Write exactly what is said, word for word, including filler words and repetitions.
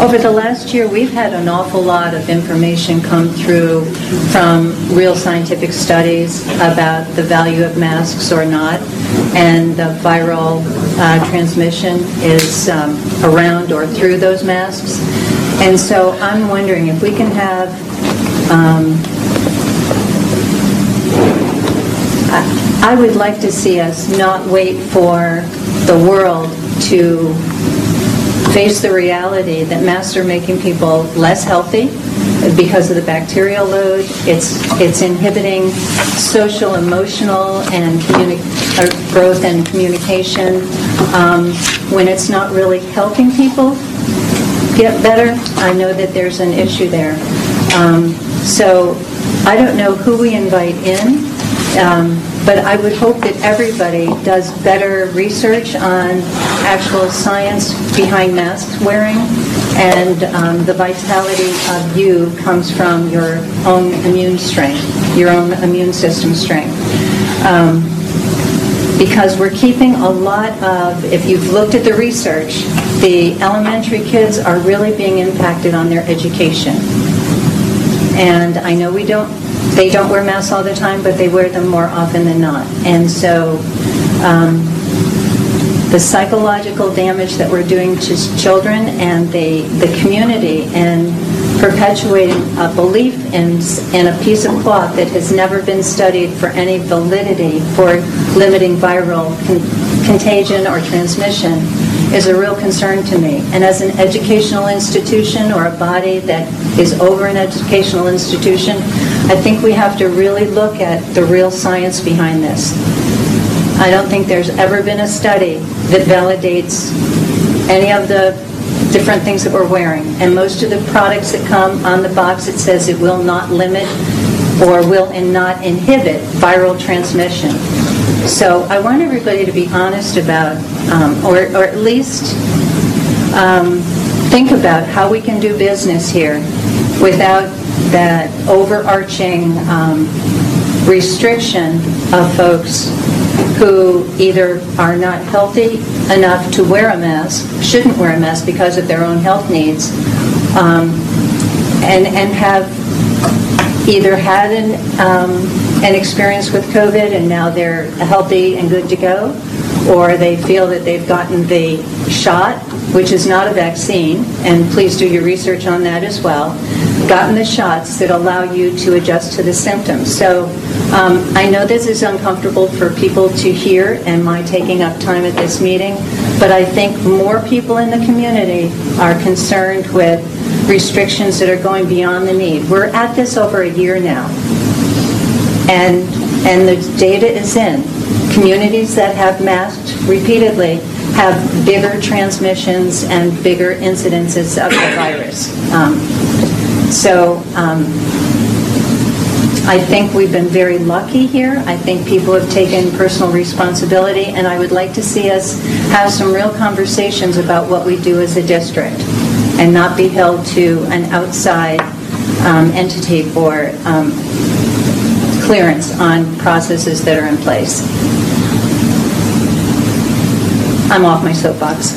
Over the last year, we've had an awful lot of information come through from real scientific studies about the value of masks or not, and the viral uh, transmission is um, around or through those masks. And so I'm wondering if we can have um, I, I would like to see us not wait for the world to face the reality that masks are making people less healthy because of the bacterial load. It's it's inhibiting social, emotional, and communi- uh, growth and communication um, when it's not really helping people get better. I know that there's an issue there. Um, so I don't know who we invite in. Um, but I would hope that everybody does better research on actual science behind mask wearing, and um, the vitality of you comes from your own immune strength, your own immune system strength. Um, because we're keeping a lot of, if you've looked at the research, the elementary kids are really being impacted on their education. And I know we don't They don't wear masks all the time, but they wear them more often than not. And so um, the psychological damage that we're doing to children and the, the community, and perpetuating a belief in, in a piece of cloth that has never been studied for any validity for limiting viral con- contagion or transmission is a real concern to me. And as an educational institution, or a body that is over an educational institution, I think we have to really look at the real science behind this. I don't think there's ever been a study that validates any of the different things that we're wearing. And most of the products that come on the box, it says it will not limit or will and not inhibit viral transmission. So I want everybody to be honest about, um, or, or at least um, think about how we can do business here without that overarching um, restriction of folks who either are not healthy enough to wear a mask, shouldn't wear a mask because of their own health needs, um, and, and have either had an, um, an experience with COVID and now they're healthy and good to go, or they feel that they've gotten the shot, which is not a vaccine, and please do your research on that as well, gotten the shots that allow you to adjust to the symptoms. So um, I know this is uncomfortable for people to hear, and my taking up time at this meeting, but I think more people in the community are concerned with restrictions that are going beyond the need. We're at this over a year now, and and the data is in. Communities that have masked repeatedly have bigger transmissions and bigger incidences of the virus. Um, so um, I think we've been very lucky here. I think people have taken personal responsibility, and I would like to see us have some real conversations about what we do as a district, and not be held to an outside um, entity for um, clearance on processes that are in place. I'm off my soapbox.